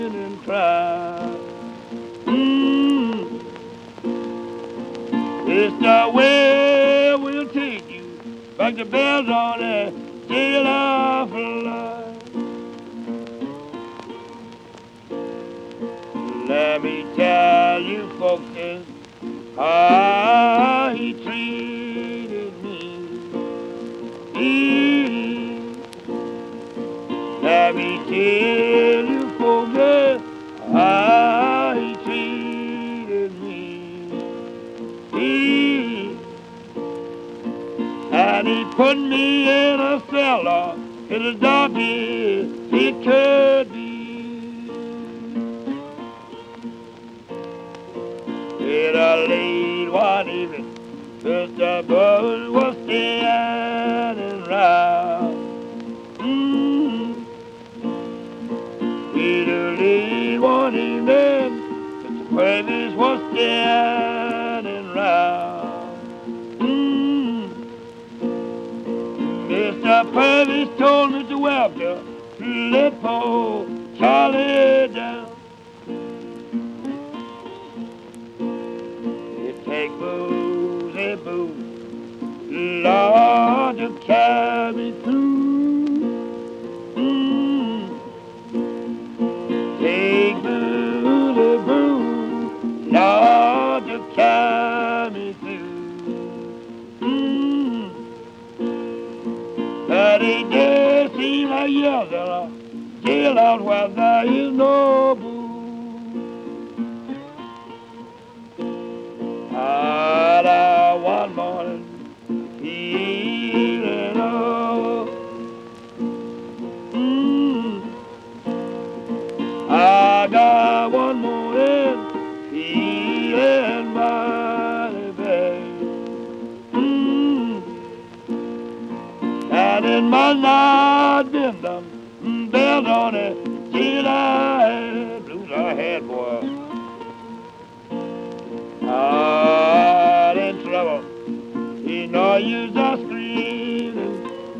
and cry. Mm. It's the way we'll take you back to bells on that jail of life. Let me tell you folks this, how he treated me. Let me tell you folks this, how he treated me. And he put me in a cellar as dark as it could be. In a late one evening, Mr. Buzz was standing round. In a late one evening, Mr. Purvis was standing round. Mr. Purvis told Mr. Webster to let poor Charlie down. Take boozy booze, Lord, to carry me through. Take boozy booze, Lord, to carry me through. But it does seem like years are still out where there is no booze. One morning, feeling old. I got one morning, feeling mighty bad. And in my night been them bells on it, till I had blues I had, boy. I'm in trouble, you know you just screaming.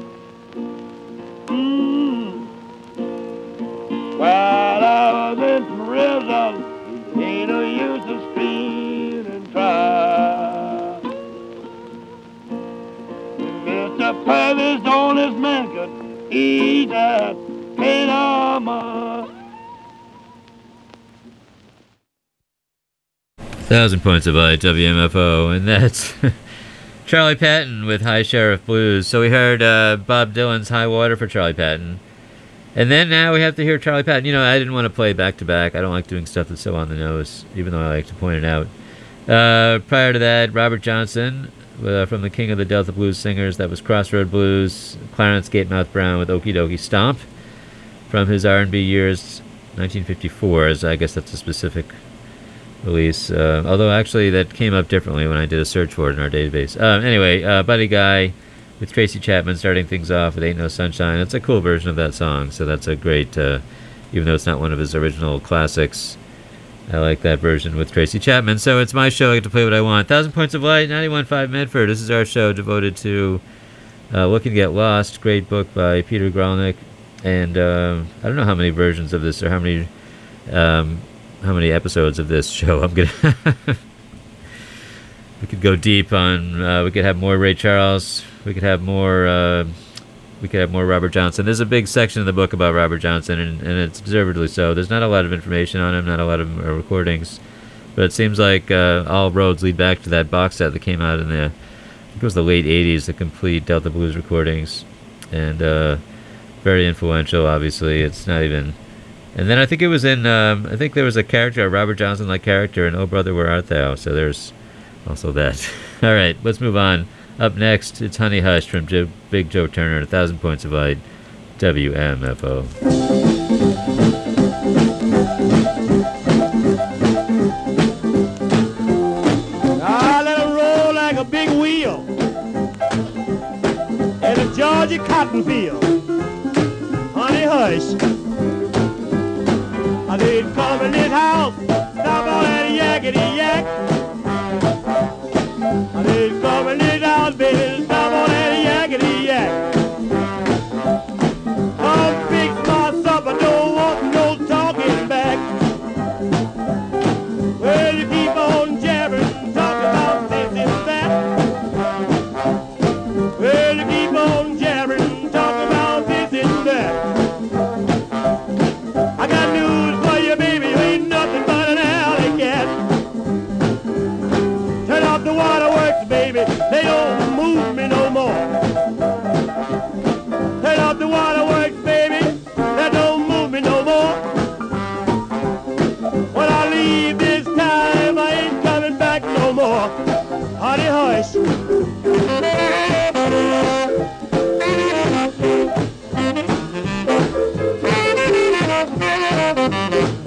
While I was in prison, ain't no use to scream and cry. Mr. Purvis on his man could eat that pain on my 1,000 Points of Light, WMFO, and that's Charlie Patton with High Sheriff Blues. So we heard Bob Dylan's High Water for Charlie Patton. And then now we have to hear Charlie Patton. You know, I didn't want to play back-to-back. I don't like doing stuff that's so on the nose, even though I like to point it out. Prior to that, Robert Johnson from the King of the Delta Blues Singers. That was Crossroad Blues. Clarence Gatemouth Brown with Okie Dokie Stomp from his R&B years, 1954. As I guess that's a specific release, although actually that came up differently when I did a search for it in our database. Anyway, Buddy Guy with Tracy Chapman starting things off with Ain't No Sunshine. It's a cool version of that song, so that's a great, even though it's not one of his original classics, I like that version with Tracy Chapman. So it's my show, I get to play what I want. 1,000 Points of Light, 91.5 Medford. This is our show devoted to Looking to Get Lost, great book by Peter Gralnick, and I don't know how many versions of this, or how many episodes of this show I'm gonna we could go deep on, we could have more Ray Charles, we could have more Robert Johnson. There's a big section of the book about Robert Johnson, and it's deservedly so. There's not a lot of information on him, not a lot of recordings, but it seems like all roads lead back to that box set that came out in the, I think it was the late 80s, the complete Delta Blues recordings, and very influential, obviously. It's not even... And then I think it was in, I think there was a character, a Robert Johnson-like character in Oh Brother, Where Art Thou? So there's also that. All right, let's move on. Up next, it's Honey Hush from Big Joe Turner, 1,000 Points of Light, WMFO. I let it roll like a big wheel in a Georgia cotton field. Honey Hush. I did come in this house, stop on that yakety yak. I did come in this house, baby, stop on that yakety yak. Come fix my supper, don't want no talking back.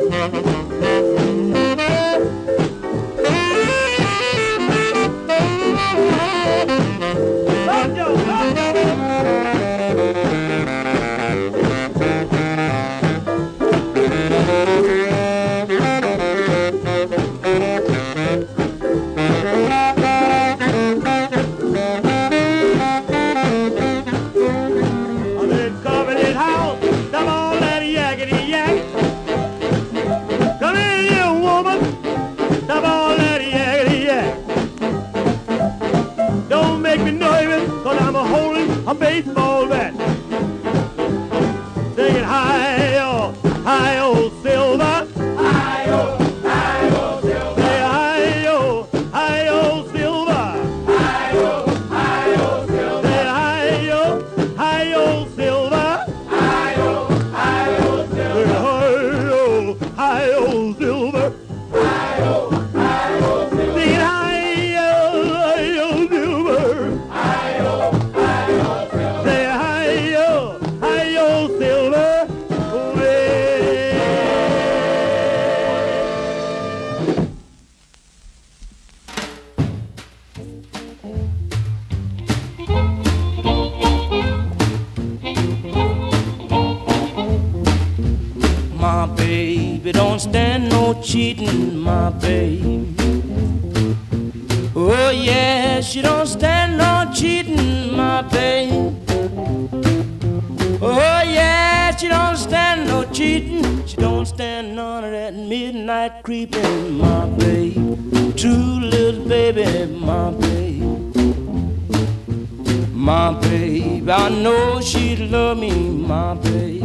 Baseball bat. Sing it hi oh, silver. Hi oh, silver. Say hi oh, silver. Hi oh, silver. Say hi oh, silver. Hi oh, silver. Hi oh, silver. Sing it hi oh, silver. Silver. My baby don't stand no cheating, my baby. Oh yeah, she don't stand no cheating, my baby. Oh yeah, she don't stand no cheating. She don't stand none of that midnight creeping, my baby. True little baby, my baby. My baby, I know she'd love me, my baby.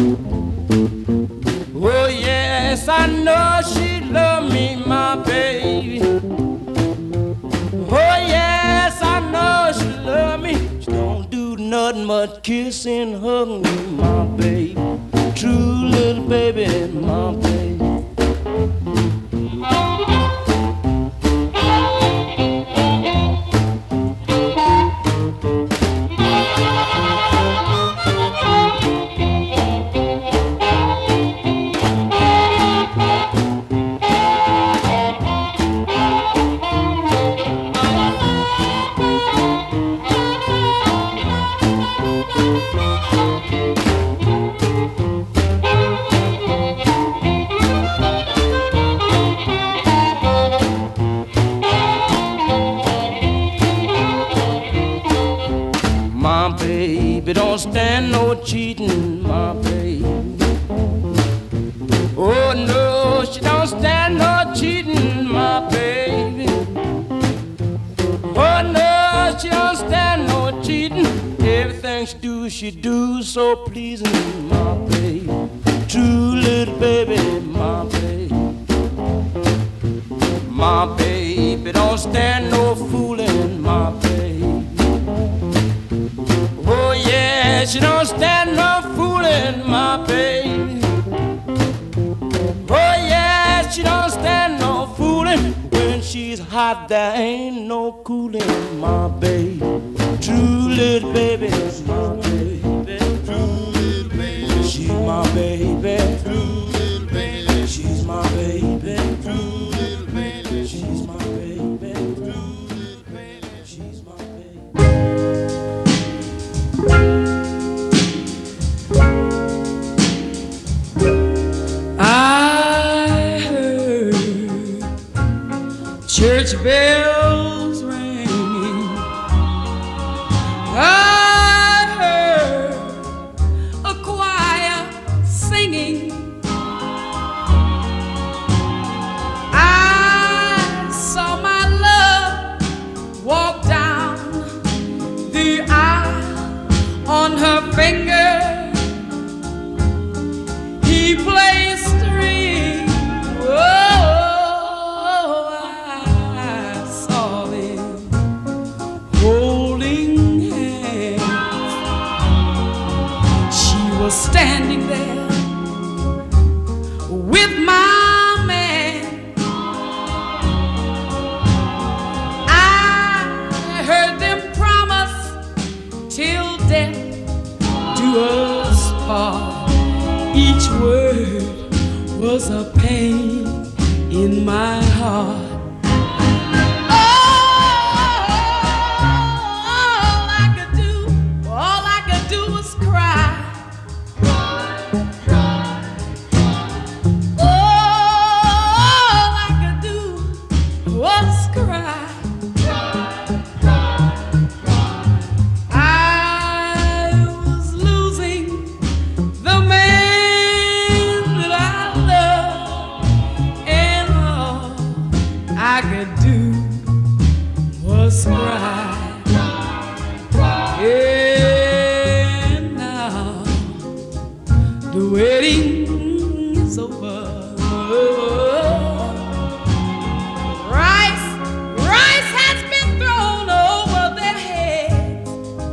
Oh yes, I know she'd love me, my baby. Oh yes, I know she'd love me. She don't do nothing but kiss and hug me, my baby. True little baby, my baby. My baby don't stand no cheating, my baby. Oh no, she don't stand no cheating, my baby. Oh no, she don't stand no cheating. Everything she do so pleasing, my baby. True little baby, my baby. My baby don't stand no fooling, my baby. Oh yeah, she don't stand no fooling, my baby. Oh yeah, she don't stand no fooling. When she's hot, there ain't no cooling, my baby. True little baby, my baby. True little baby, she's my baby. True little baby, she's my baby. True little baby, she's my baby. True little baby, she's my baby. I heard church bells ringing. I heard a choir singing. I saw my love walk down the aisle on her finger. He placed a ring. Oh, I saw pain in my heart. All I could do was cry. All I could do was cry. I was losing the man that I love, and all I could do was cry. And now the wedding is over. Rice has been thrown over their heads.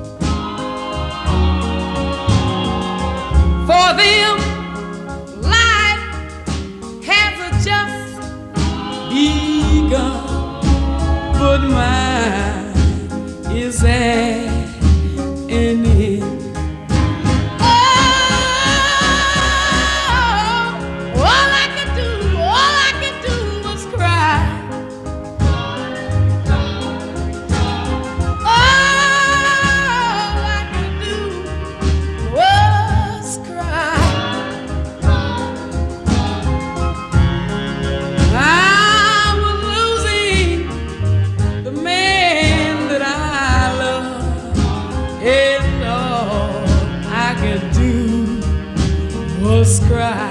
For them, life has just begun, but mine is at an end. All I could do was cry. All I could do was cry. I was losing the man that I love, and all I could do was cry.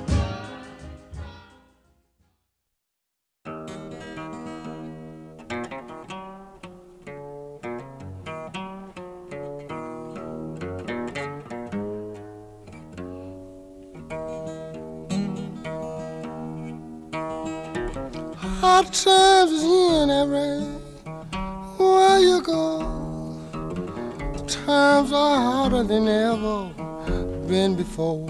Hard times is in everywhere you go. Times are harder than ever been before.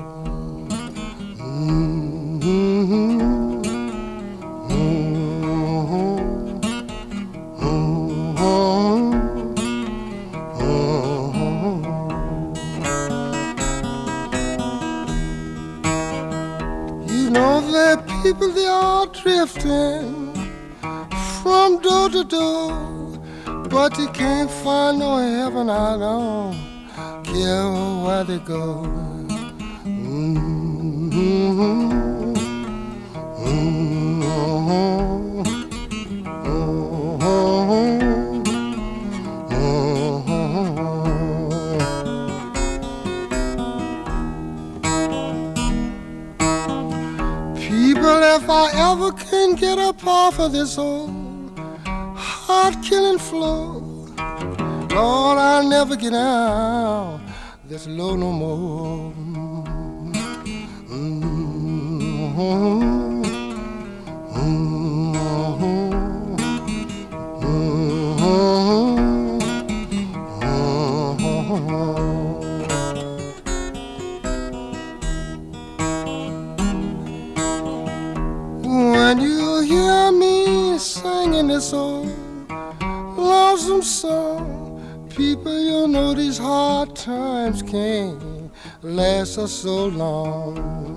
You know there are people, they are drifting from door to door, but you can't find no heaven. I don't care where they go. People, if I ever can get up off of this old heart-killing flow, Lord, I'll never get out this low no more. When you hear me singing this old lonesome song, people, you know these hard times can't last us so long.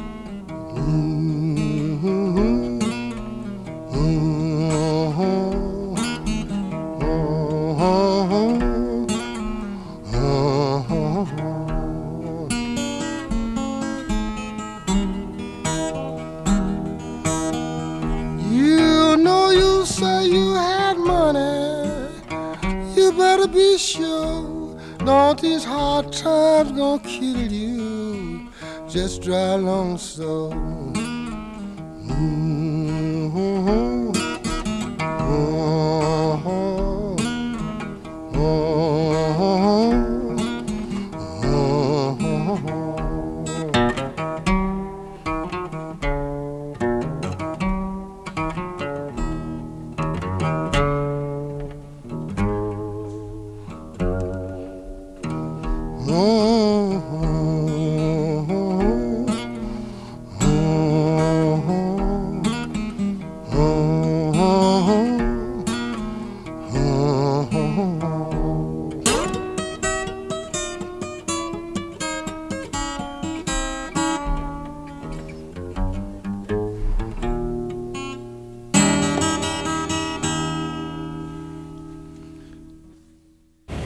You know, you say you had money, you better be sure. Don't these hard times gonna kill you? Just drive along slow.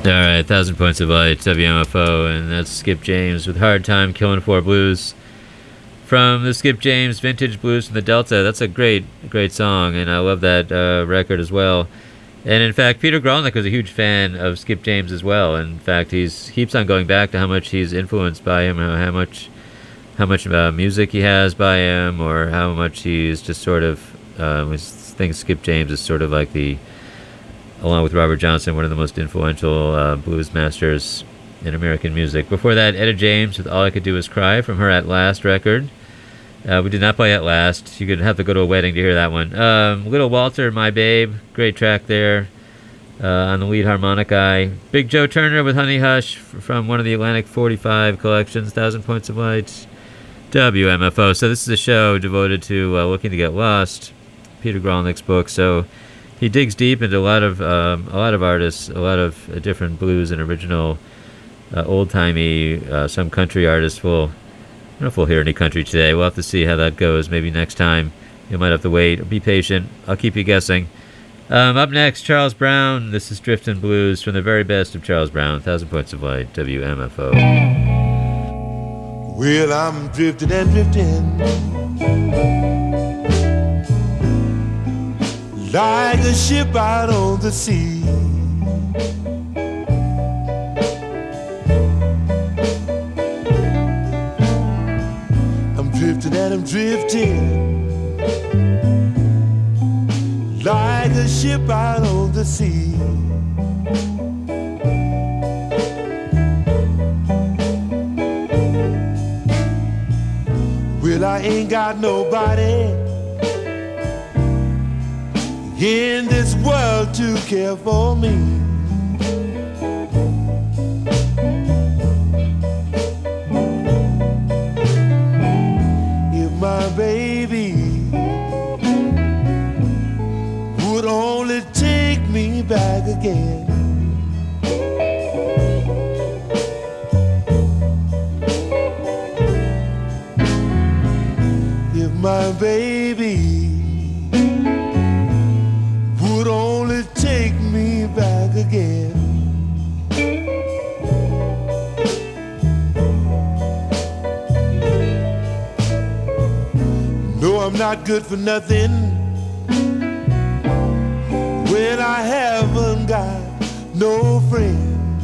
All right, 1,000 Points of Light, WMFO, and that's Skip James with Hard Time Killing for Blues. From the Skip James Vintage Blues from the Delta. That's a great song, and I love that record as well. And in fact, Peter Grolnick was a huge fan of Skip James as well. In fact, he keeps on going back to how much he's influenced by him, how much music he has by him, or how much he's just sort of, I think Skip James is sort of like along with Robert Johnson, one of the most influential blues masters in American music. Before that, Etta James with All I Could Do Was Cry from her At Last record. We did not play At Last. You could have to go to a wedding to hear that one. Little Walter, My Babe, great track there on the lead harmonica. Big Joe Turner with Honey Hush from one of the Atlantic 45 collections, 1,000 Points of Light, WMFO. So this is a show devoted to Looking to Get Lost, Peter Grolnick's book. So he digs deep into a lot of artists, a lot of different blues and original old-timey, some country artists. I don't know if we'll hear any country today. We'll have to see how that goes. Maybe next time. You might have to wait or be patient. I'll keep you guessing. Up next, Charles Brown. This is Driftin' Blues from the very best of Charles Brown, 1,000 Points of Light, WMFO. Well, I'm drifting and drifting like a ship out on the sea. I'm drifting and I'm drifting like a ship out on the sea. Well, I ain't got nobody in this world to care for me. If my baby would only take me back again. If my baby would only take me back again. No, I'm not good for nothing when I haven't got no friend.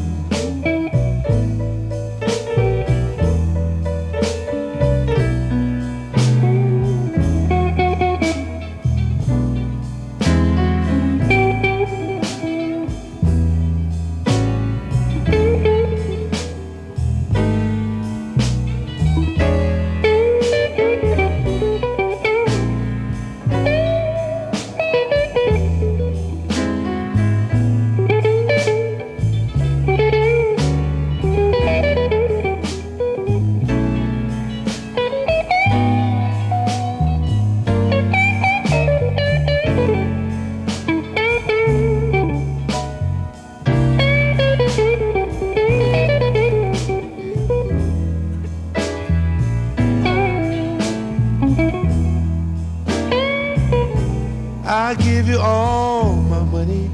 I give you all my money.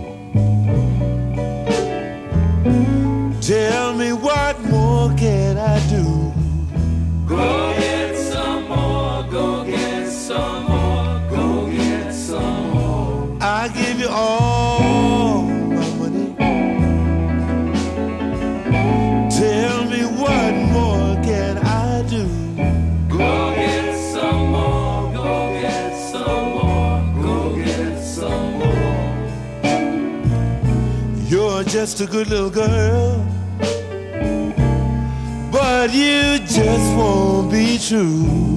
Tell me what more can I do? Go get some more, go get some more, go get some more. I give you all my money. Tell me what more can I do? Go get some more, go get some more, go get some more. You're just a good little girl, but you just won't be true.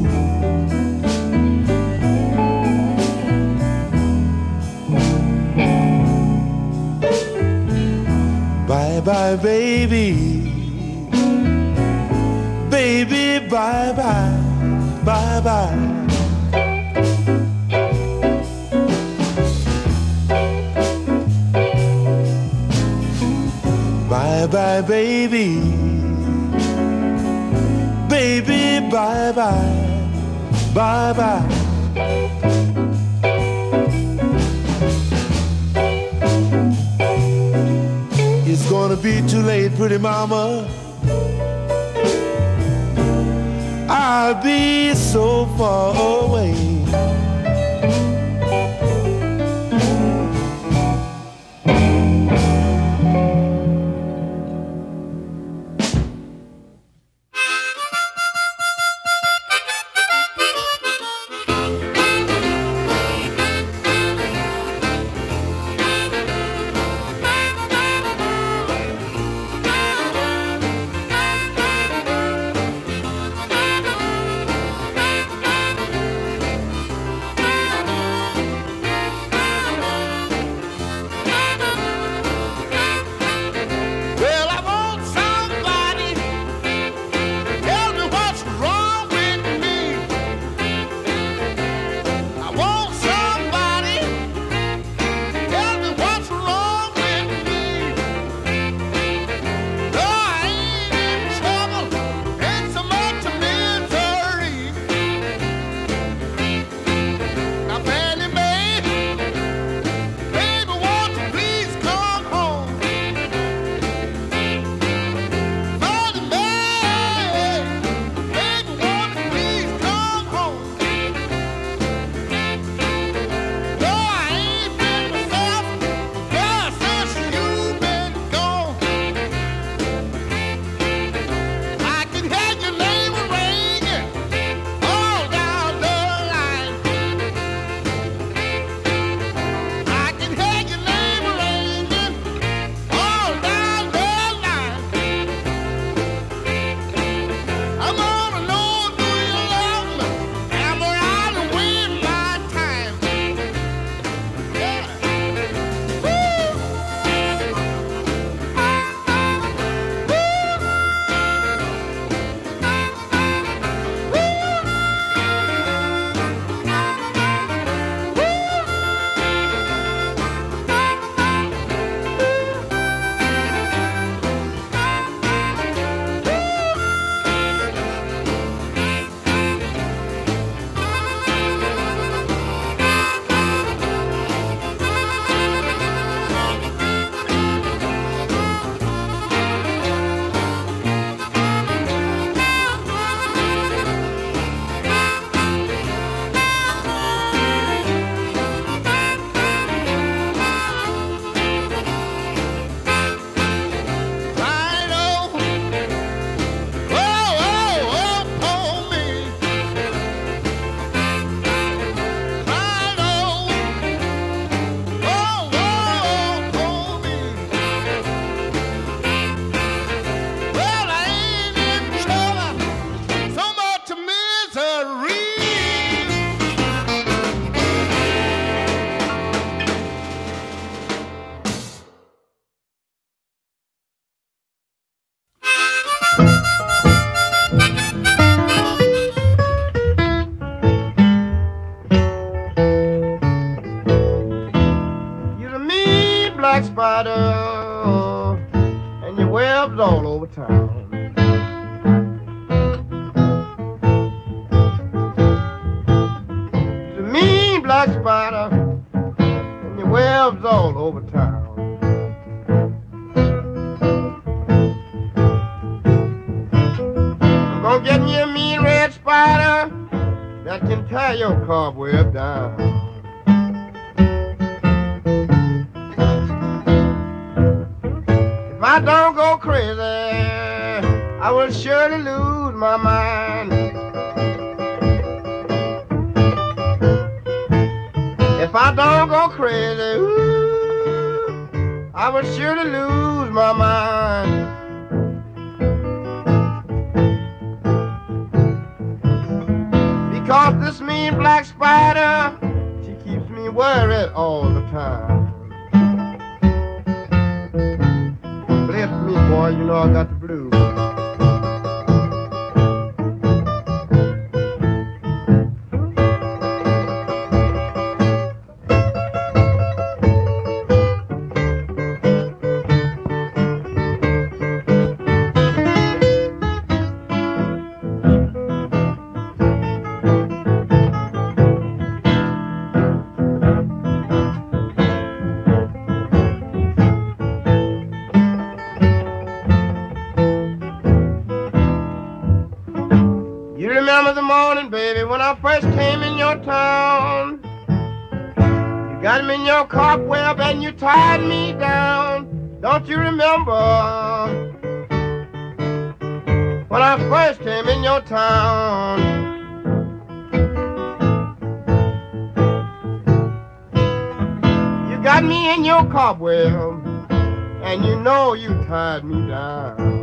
Bye bye, baby. Baby, bye bye, bye bye. Bye bye, baby. Baby, bye bye, bye bye. It's gonna gonna be too late, pretty mama. I'll be so far away. black spider, and your webs all over town. It's a mean black spider, and your webs all over town. I'm gonna get me a mean red spider that can tie your cobweb down. If I don't go crazy, I will surely lose my mind. If I don't go crazy, ooh, I will surely lose my mind. Because this mean black spider, she keeps me worried all the time. Bless me, boy, you know I got the blues. Got me in your cobweb and you tied me down. Don't you remember when I first came in your town? You got me in your cobweb and you know you tied me down.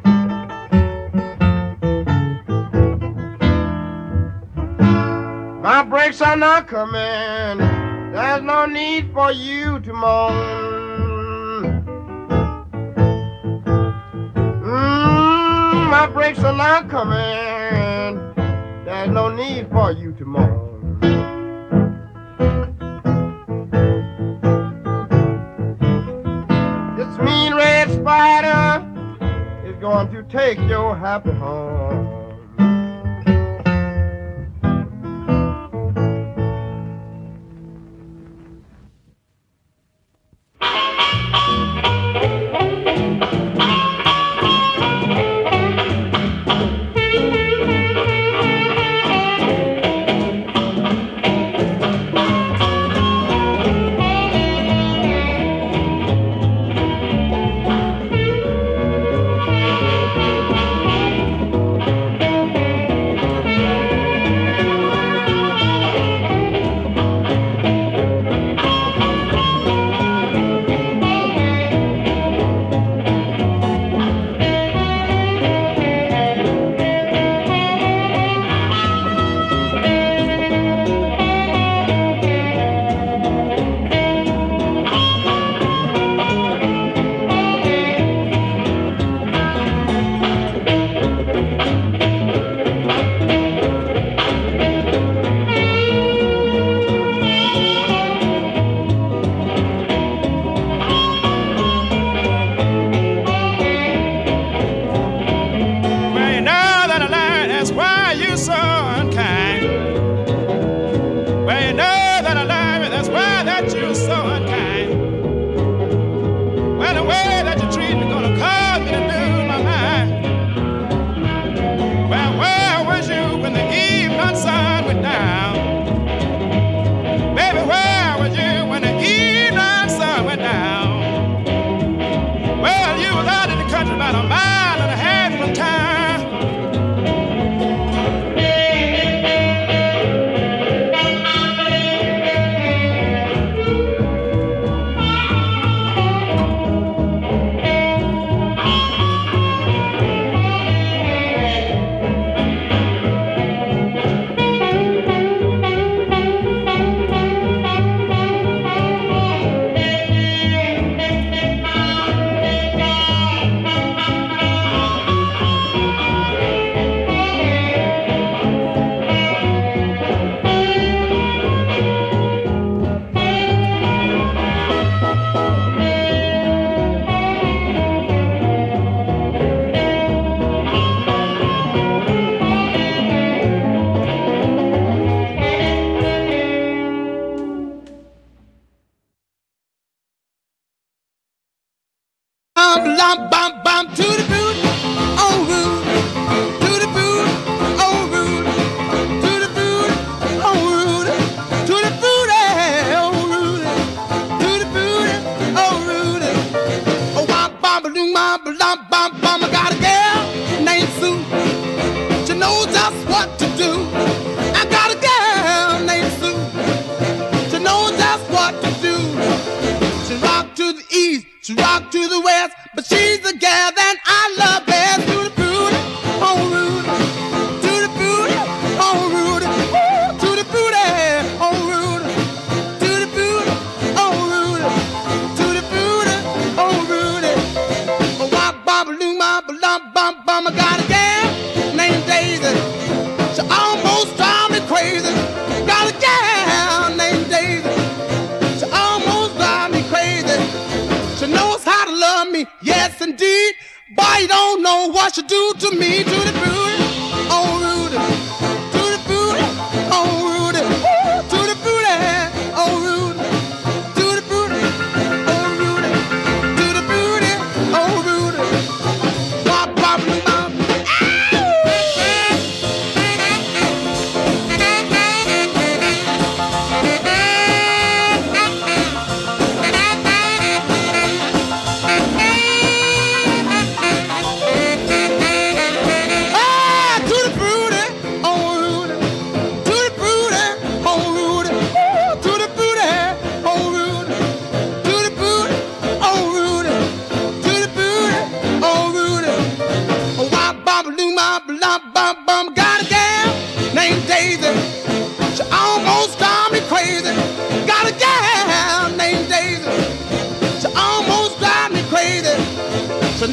My brakes are not coming. There's no need for you to moan. My brakes are not coming. There's no need for you to moan. This mean red spider is going to take your happy home.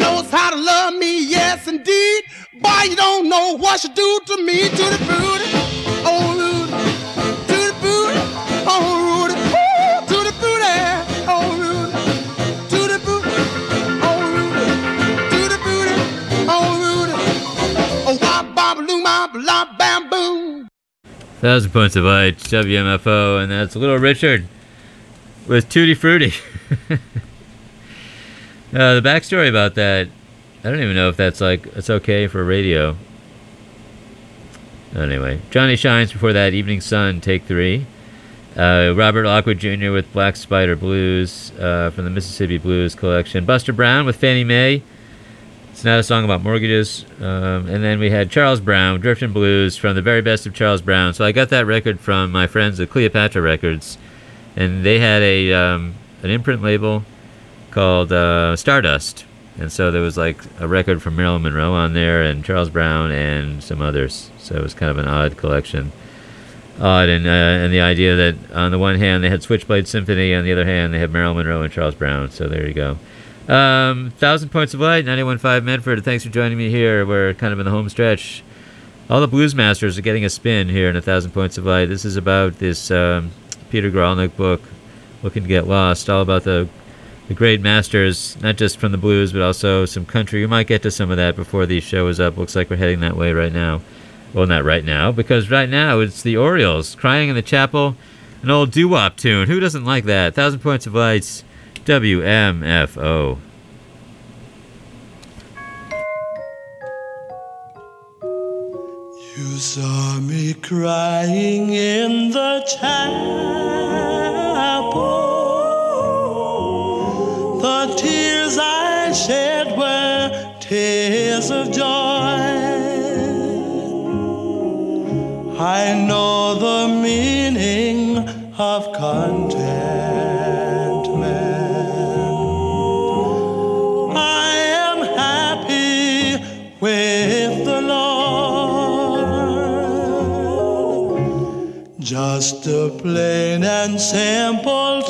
knows how to love me, yes indeed. Boy, you don't know what you do to me, to the booty, oh Rudy, to the booty, oh Rudy, ooh, to the booty, oh Rudy, to the booty, oh Rudy, to the booty, oh Rudy, oh wop bop loom bop lop bam boom. 1,000 Points of Light, WMFO, and that's Little Richard with Tutti Frutti. The backstory about that, I don't even know if that's like, it's okay for radio. Anyway, Johnny Shines before that, Evening Sun, Take 3. Robert Lockwood Jr. with Black Spider Blues from the Mississippi Blues collection. Buster Brown with Fannie Mae. It's not a song about mortgages. And then we had Charles Brown, Driftin' Blues from the very best of Charles Brown. So I got that record from my friends at Cleopatra Records. And they had an imprint label called Stardust. And so there was like a record from Marilyn Monroe on there and Charles Brown and some others. So it was kind of an odd collection. And the idea that on the one hand they had Switchblade Symphony, on the other hand they had Marilyn Monroe and Charles Brown. So there you go. 1,000 Points of Light, 91.5 Medford. Thanks for joining me here. We're kind of in the home stretch. All the blues masters are getting a spin here in 1,000 Points of Light. This is about this Peter Gralnick book, Looking to Get Lost, all about the great masters, not just from the blues, but also some country. We might get to some of that before the show is up. Looks like we're heading that way right now. Well, not right now, because right now it's the Orioles, Crying in the Chapel, an old doo-wop tune. Who doesn't like that? 1,000 Points of Lights, WMFO. You saw me crying in the chapel. The tears I shed were tears of joy. I know the meaning of contentment. I am happy with the Lord. Just a plain and simple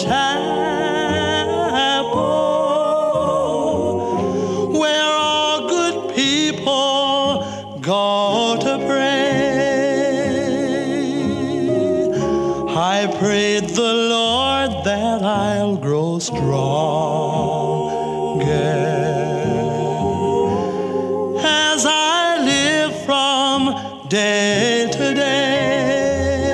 chapel where all good people go to pray. I prayed the Lord that I'll grow strong as I live from day to day.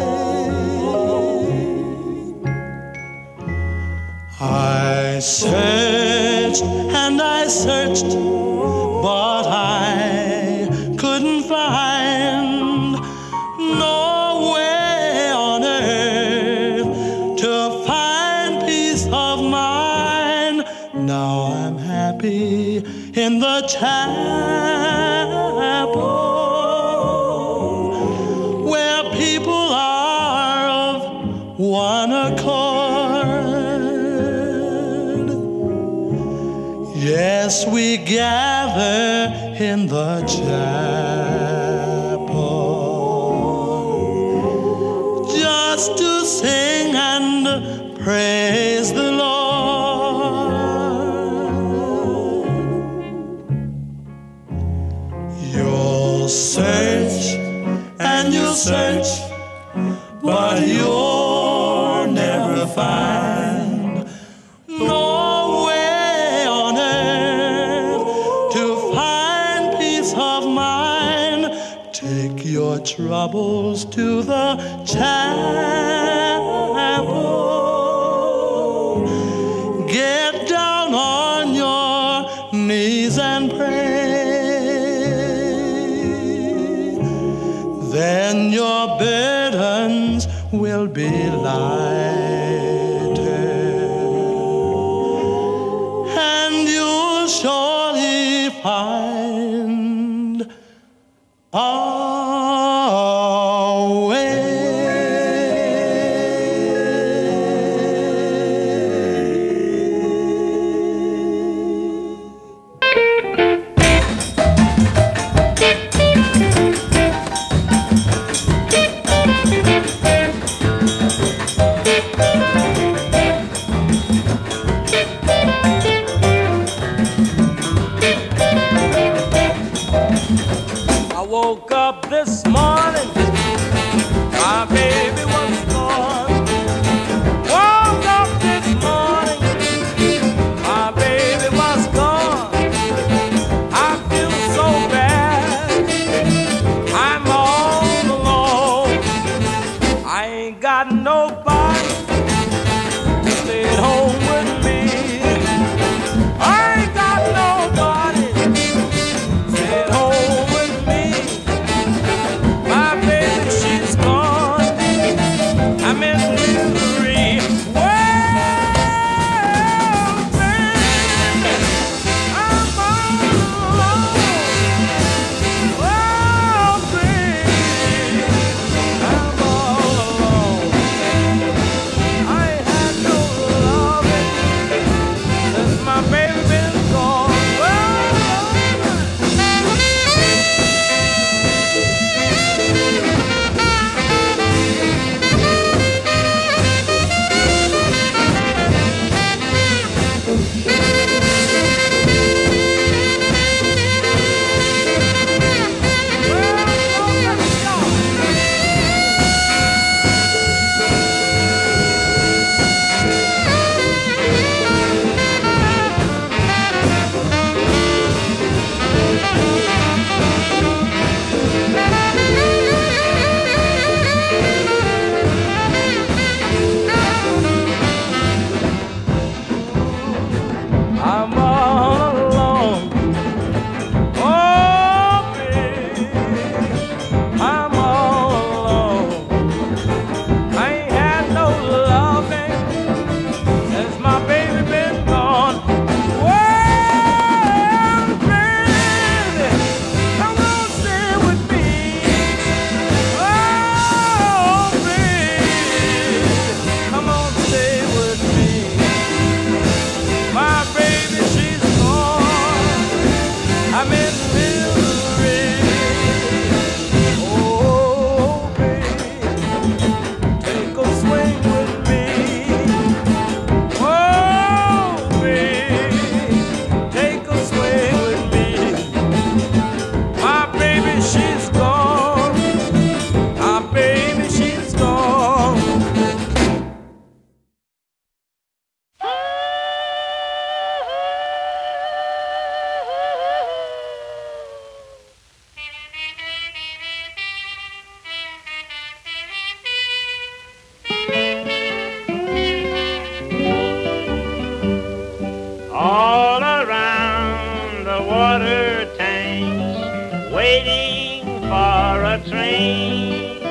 I searched and I searched, but I couldn't find no way on earth to find peace of mind. Now I'm happy in the chapel where people are of one accord. Yes, we gather in the chapel just to sing and praise the Lord. You'll search and you'll search, but you'll never find no way on earth to find peace of mind. Take your troubles to the chapel. Get down on your knees and pray. Then your burdens will be lighter, and you'll surely find a way. got nobody to stay at home with me. I ain't got nobody to stay at home with me. My baby, she's gone. I'm in misery. Well, baby, I'm all alone. Well, baby, I'm all alone. I ain't had no loving since my baby been gone. I'm all alone. Oh, baby, I'm all alone. I ain't had no loving since my baby been gone. Well, baby, come on, stay with me. Oh, baby, come on, stay with me. My baby, she's gone. I'm in misery. Oh, baby, take a swing with me. Oh, baby, take a swing with me. My baby, she's gone. My baby, she's gone. All around the water tanks, waiting for a train.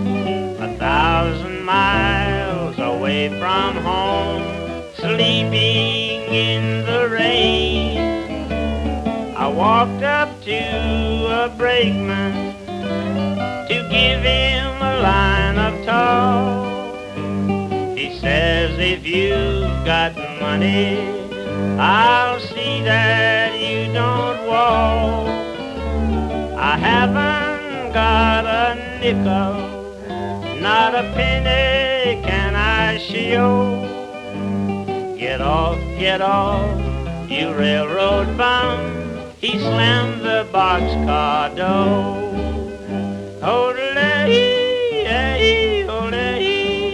1,000 miles away from home, sleeping in the rain. I walked up to a brakeman to give him a line of talk. He says, if you've got money, I'll see that you don't walk. I haven't got a nickel, not a penny can I show. Get off, you railroad bum. He slammed the boxcar door. Ole-ee, eh-ee, ole-ee.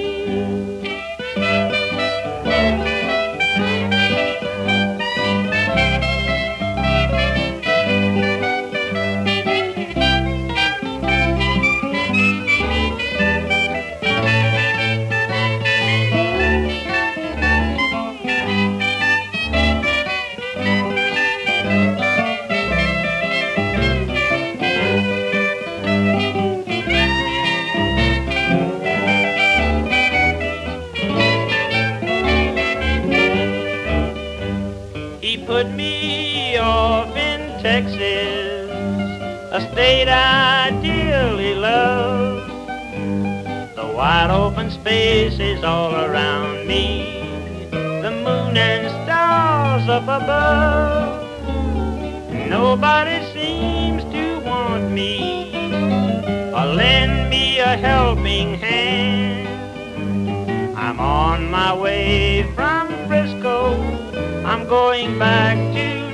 He put me off in Texas, a state I dearly love. The wide open spaces all around me, the moon and stars up above. Nobody seems to want me or lend me a helping hand. I'm on my way from Frisco, I'm going back to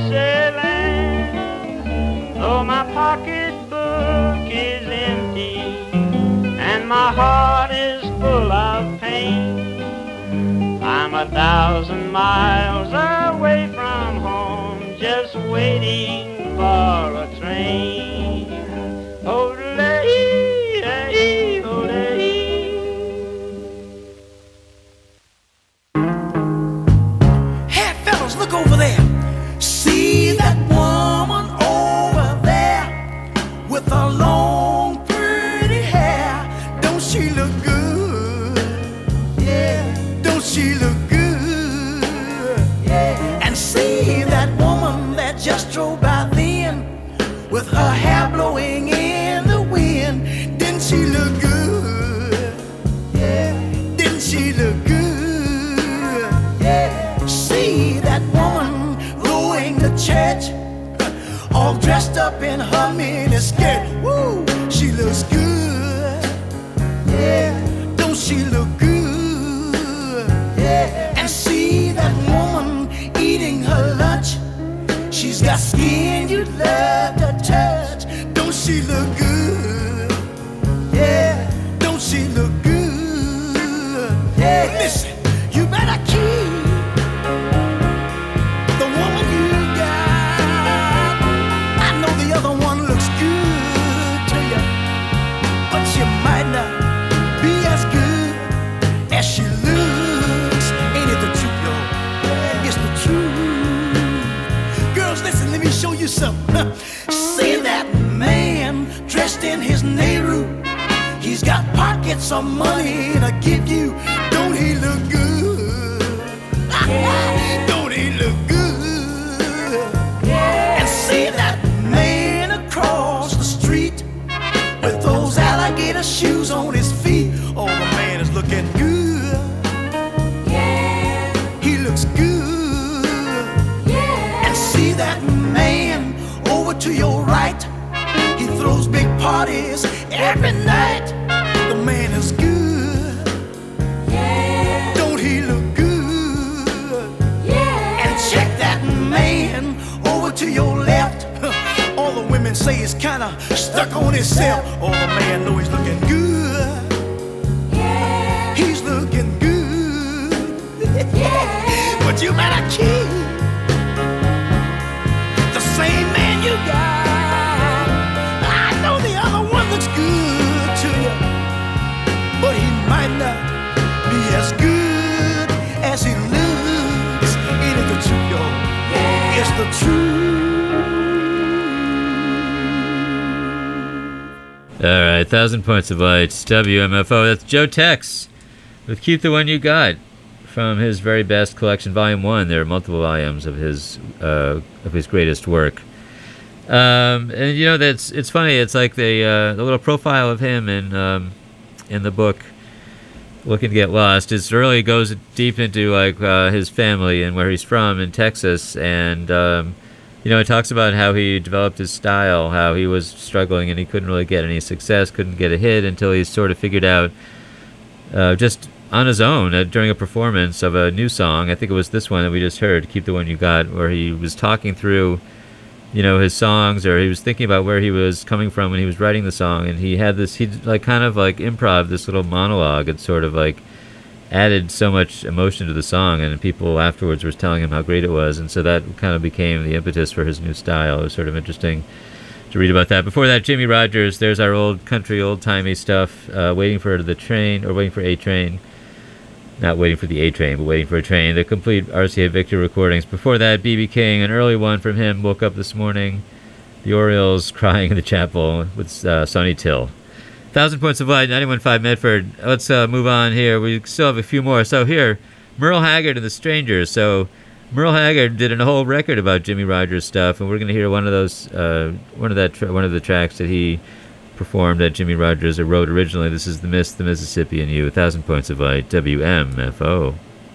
Dixieland. Though my pocketbook is empty and my heart is full of pain, I'm 1,000 miles away from home, just waiting for a train. Ole-ee, eh-ee, ole-ee. she look good? And see that woman that just drove by then, with her hair blowing in the wind. Didn't she look good? Didn't she look good? See that woman going to church, all dressed up in her mini skirt. Woo, she looks good. Don't she look good? And see that woman eating her lunch. She's got skin you'd love to touch. Don't she look good? Don't she look good? Listen, you better keep the woman you got. I know the other one looks good to you, but she might not be as good as she looks. Ain't it the truth, y'all? It's the truth. Girls, listen, let me show you something. See that man dressed in his Nehru? He's got pockets of money to give you. Don't he look good? Don't he look good? And see that man across the street with those alligator shoes on his feet. Oh, the man is looking good. He looks good. And see that man over to your right. He throws big parties every night. The man is good. Don't he look good? And check that man over to your left. All the women say he's kinda stuck on himself. Oh, the man know he's looking good. He's looking good. But you better keep the same man you got. I know the other one looks good to you, but he might not be as good as he looks. Ain't it the truth, y'all? It's the truth. All right, 1,000 Points of Light, WMFO. That's Joe Tex with Keep the One You Got from his very best collection, Volume 1. There are multiple volumes of his greatest work. And you know, it's funny. It's like the little profile of him in the book, Looking to Get Lost. It really goes deep into like his family and where he's from in Texas, and you know, it talks about how he developed his style, how he was struggling and he couldn't really get any success, couldn't get a hit until he sort of figured out just on his own during a performance of a new song. I think it was this one that we just heard, Keep the One You Got, where he was talking through, you know, his songs, or he was thinking about where he was coming from when he was writing the song, and he had this, he like kind of like improv this little monologue. It sort of like added so much emotion to the song, and people afterwards were telling him how great it was, and so that kind of became the impetus for his new style. It was sort of interesting to read about that. Before that, Jimmie Rodgers, there's our old country, old-timey stuff, Waiting for the Train, or Waiting for a Train. Not Waiting for the A Train, but Waiting for a Train. The complete RCA Victor recordings. Before that, B.B. King, an early one from him, Woke Up This Morning. The Orioles, Crying in the Chapel with Sonny Till. 1,000 Points of Light, 91.5 Medford. Let's move on here. We still have a few more. So here, Merle Haggard and the Strangers. So Merle Haggard did a whole record about Jimmie Rodgers stuff, and we're going to hear one of those, one of the tracks that he performed that Jimmie Rodgers wrote originally. This is The Mist, the Mississippi, and You. 1,000 Points of Light, WMFO.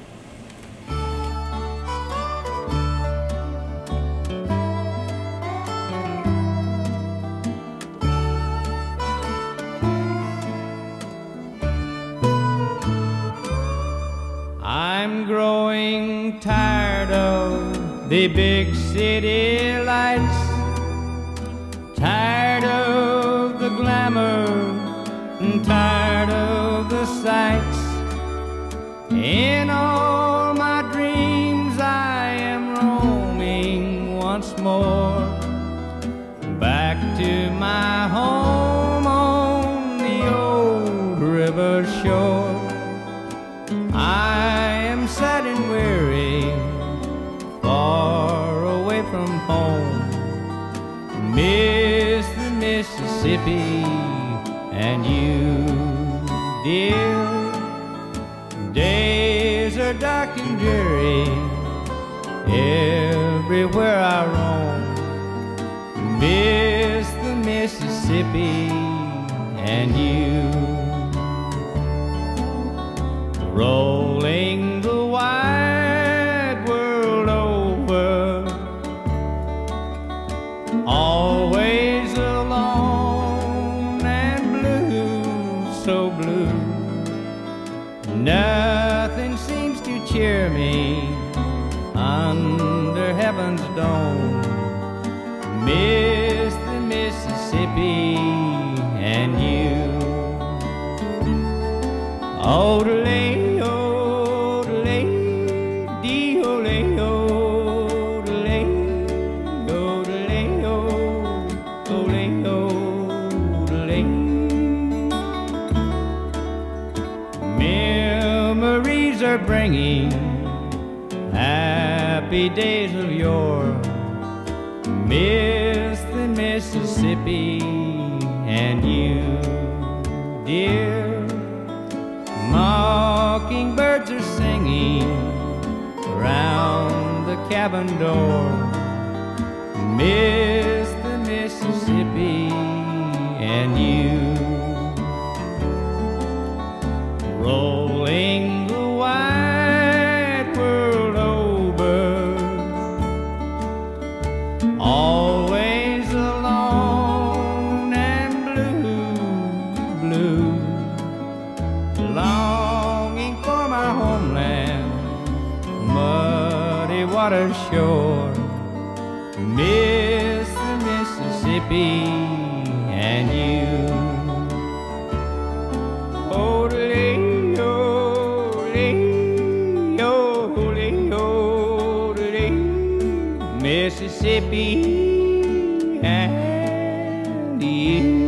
I'm growing tired of the big city lights, tired of the glamour, and tired of the sights. In all my dreams I am roaming once more, back to my home on the old river shore. I am sad and weary, far away from home, miss the Mississippi and you, dear. Days are are dark and dreary everywhere I roam. Miss the Mississippi and you, rolling the wide world over, always alone and blue, so blue. Nothing seems to cheer me under heaven's dome. Miss the Mississippi and you. Odele, odele, dee ole, odele, odele, odele, odele. Memories are bringing happy days of yore. Miss the Mississippi and you, dear. Mockingbirds are singing round the cabin door. Miss the Mississippi and you, rolling the wide world over, always alone and blue, blue. Longing for my homeland, muddy water shore. Miss the Mississippi and you. Odele, odele, odele, odele, Mississippi and you.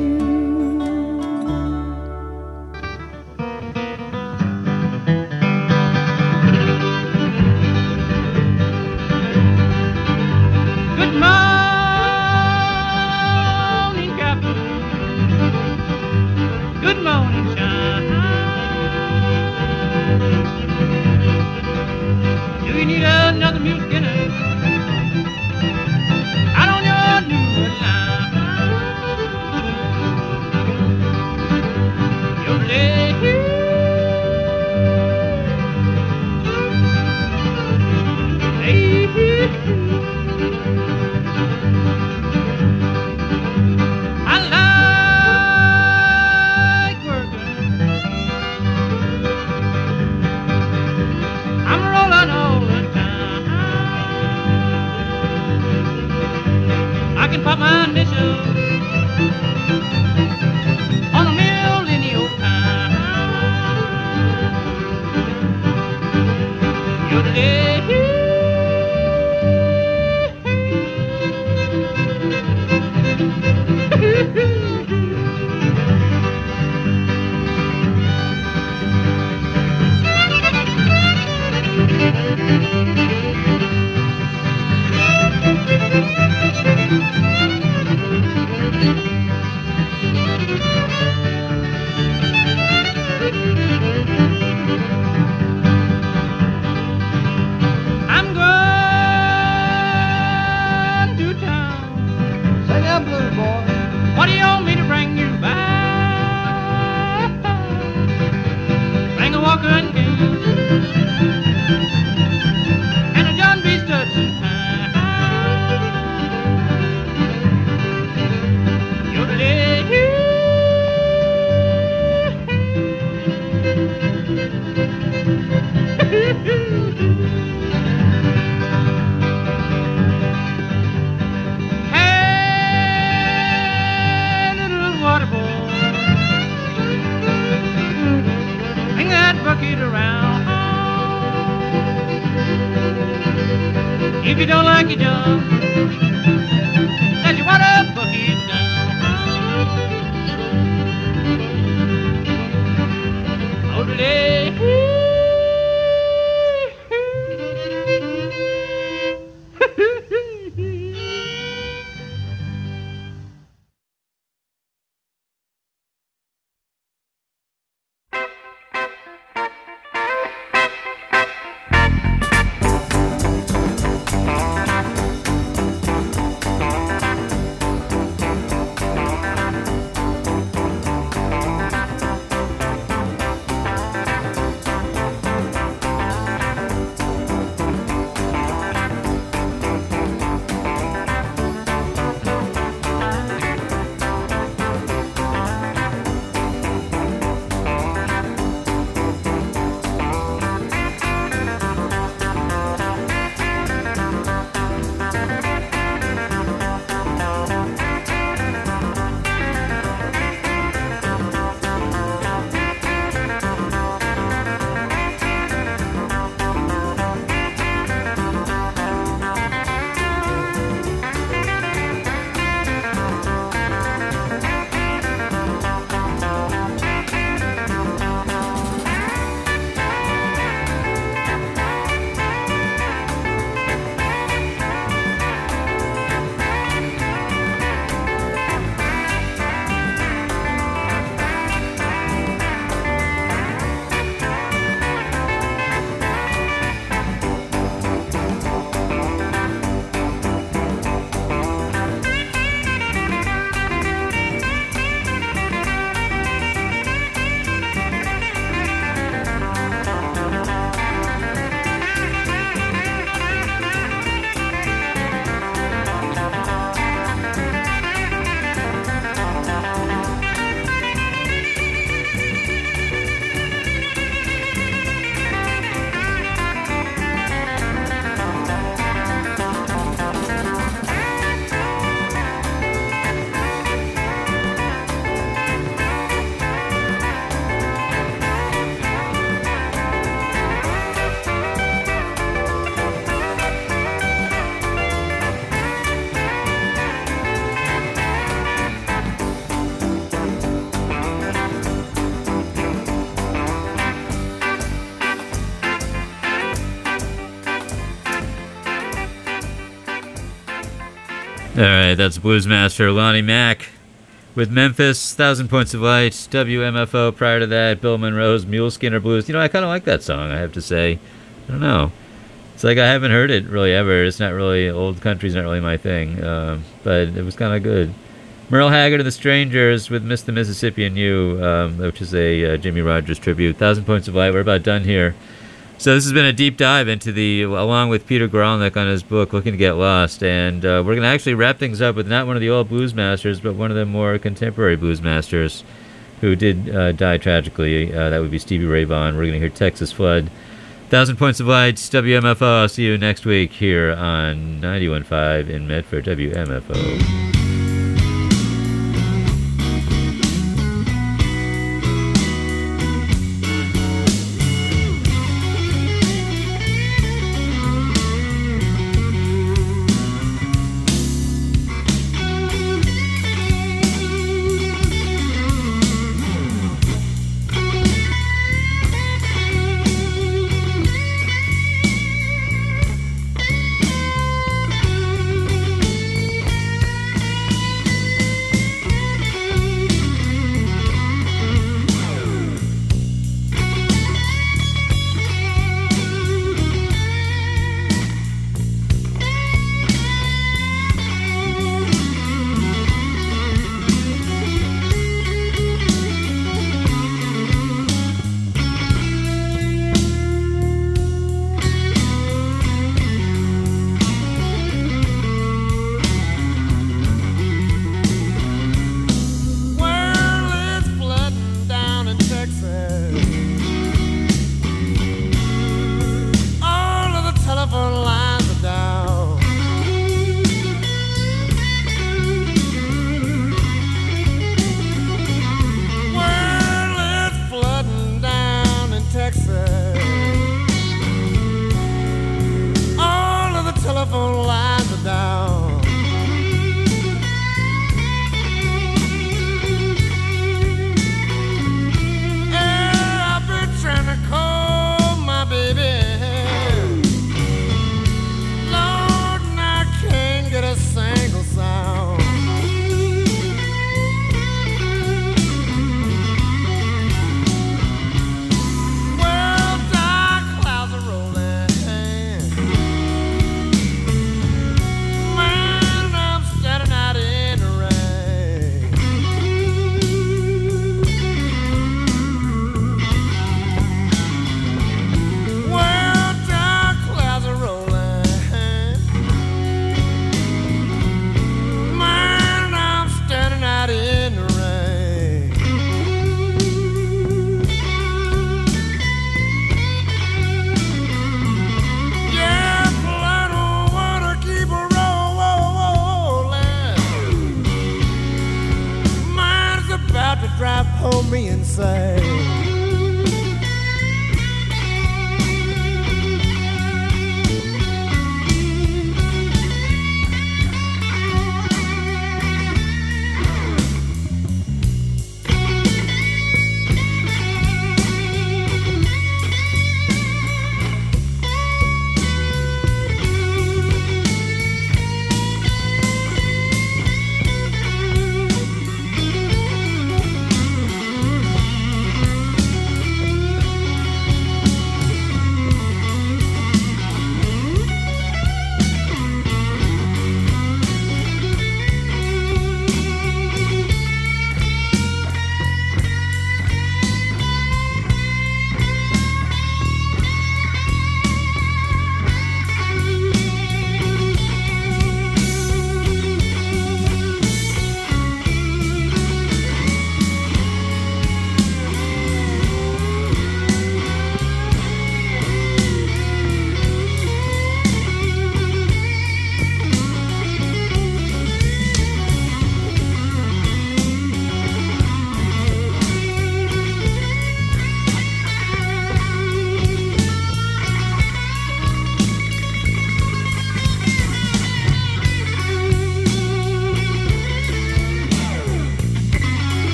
If you don't like it, John, let your water bucket down. Oh, All right, that's Bluesmaster Lonnie Mack with Memphis, 1,000 Points of Light, WMFO. Prior to that, Bill Monroe's Mule Skinner Blues. You know, I kind of like that song, I have to say. I don't know. It's like I haven't heard it really ever. It's not really, old country's not really my thing, but it was kind of good. Merle Haggard and the Strangers with Miss the Mississippi and You, which is a Jimmy Rogers tribute. 1,000 Points of Light. We're about done here. So this has been a deep dive into along with Peter Gralnick on his book, Looking to Get Lost. And we're going to actually wrap things up with not one of the old blues masters, but one of the more contemporary blues masters who did die tragically. That would be Stevie Ray Vaughan. We're going to hear Texas Flood. 1,000 Points of Light, WMFO. I'll see you next week here on 91.5 in Medford, WMFO. Texas.